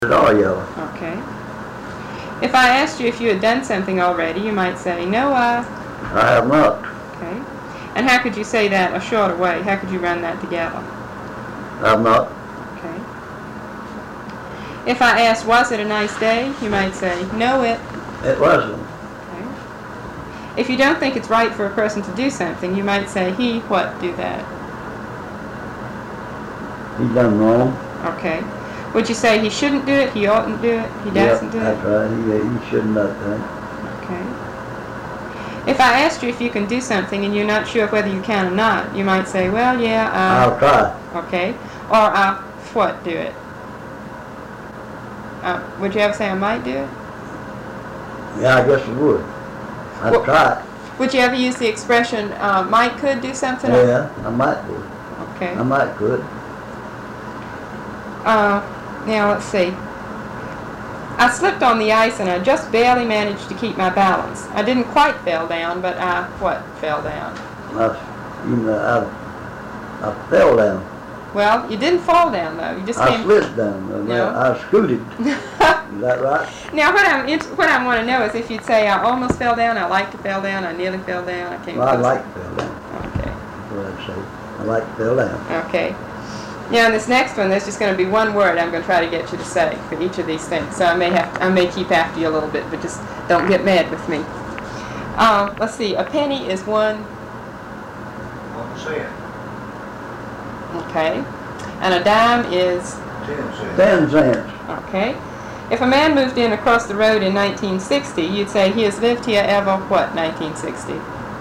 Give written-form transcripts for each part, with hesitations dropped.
It's all yellow. Okay. If I asked you if you had done something already, you might say, no, I have not. Okay. And how could you say that a shorter way? How could you run that together? I have not. Okay. If I asked, was it a nice day? You might say, no, it wasn't. Okay. If you don't think it's right for a person to do something, you might say, he, what, do that? He done wrong. Okay. Would you say he shouldn't do it, he oughtn't do it, he doesn't do it? That's right. He shouldn't have done. Okay. If I asked you if you can do something and you're not sure whether you can or not, you might say, well, yeah, I'll try. Okay. Or I'll what, do it? Would you ever say I might do it? Yeah, I guess I would. I'd try it. Would you ever use the expression, might could do something? Yeah, I might do. Okay. I might could. Now let's see. I slipped on the ice and I just barely managed to keep my balance. I didn't quite fall down, but I, what, fell down? I fell down. Well, you didn't fall down though. You just I slid down. No. I scooted. Is that right? Now, what I want to know is if you'd say I almost fell down, I like to fell down, I nearly fell down, I came Well, I close. like to fell down. Okay. That's what I'd say. I like to fell down. Okay. Now, in this next one, there's just going to be one word I'm going to try to get you to say for each of these things. So I may keep after you a little bit, but just don't get mad with me. Let's see. A penny is 1 cent. Okay. And a dime is 10 cents. 10 cents. Okay. If a man moved in across the road in 1960, you'd say he has lived here ever what? 1960.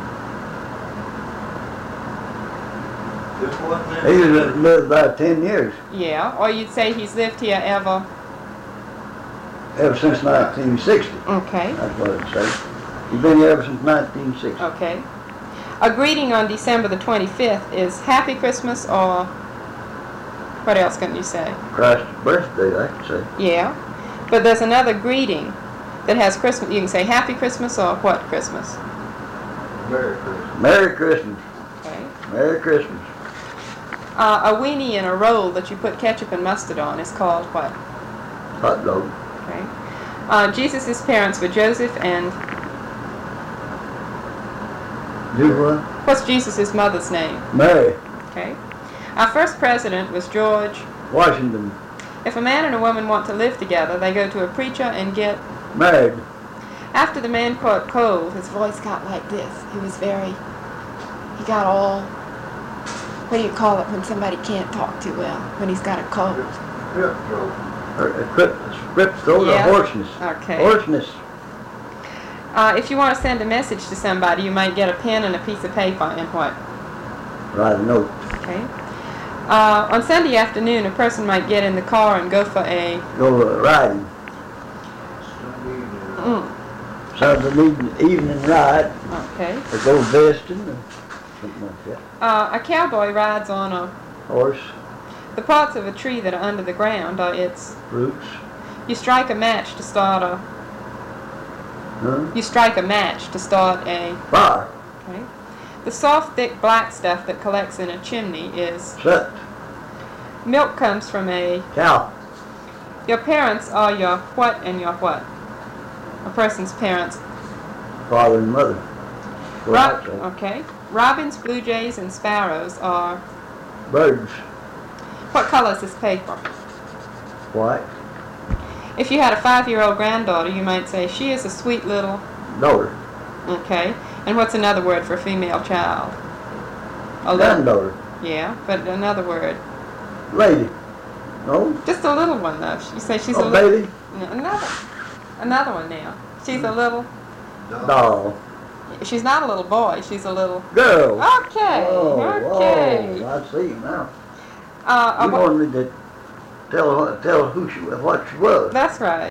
He lived about 10 years. Yeah. Or you'd say he's lived here ever Since 1960. Okay. That's what I'd say. He's been here ever since 1960. Okay. A greeting on December the 25th is Happy Christmas, or what else can you say? Christ's birthday, I could say. Yeah. But there's another greeting that has Christmas. You can say Happy Christmas or what Christmas? Merry Christmas. Merry Christmas. Okay. Merry Christmas. A weenie and a roll that you put ketchup and mustard on is called what? Hot dog. Okay. Jesus' parents were Joseph and... Do what? What's Jesus' mother's name? Mary. Okay. Our first president was George Washington. If a man and a woman want to live together, they go to a preacher and get married. After the man caught cold, his voice got like this. He got all, what do you call it when somebody can't talk too well, when he's got a cold? Strip throat or hoarseness. Okay. Hoarseness. If you want to send a message to somebody, you might get a pen and a piece of paper and what? Write a note. Okay. On Sunday afternoon, a person might get in the car and go for a... Go riding. Sunday evening ride. Okay. Or go vesting or something like that. A cowboy rides on a... horse. The parts of a tree that are under the ground are its... roots. You strike a match to start a... Huh? You strike a match to start a... fire. Okay. The soft, thick, black stuff that collects in a chimney is... soot. Milk comes from a... cow. Your parents are your what and your what? A person's parents. Father and mother. Okay. Robins, blue jays, and sparrows are... birds. What color is this paper? White. If you had a 5-year-old granddaughter, you might say, she is a sweet little... daughter. Okay. And what's another word for a female child? A granddaughter. Yeah, but another word. Lady. No? Just a little one, though. You say she's a little... baby? No, another one now. She's a little... doll. She's not a little boy. She's a little... girl. Okay. Oh, okay. I see now. You wanted me to tell who what she was. That's right.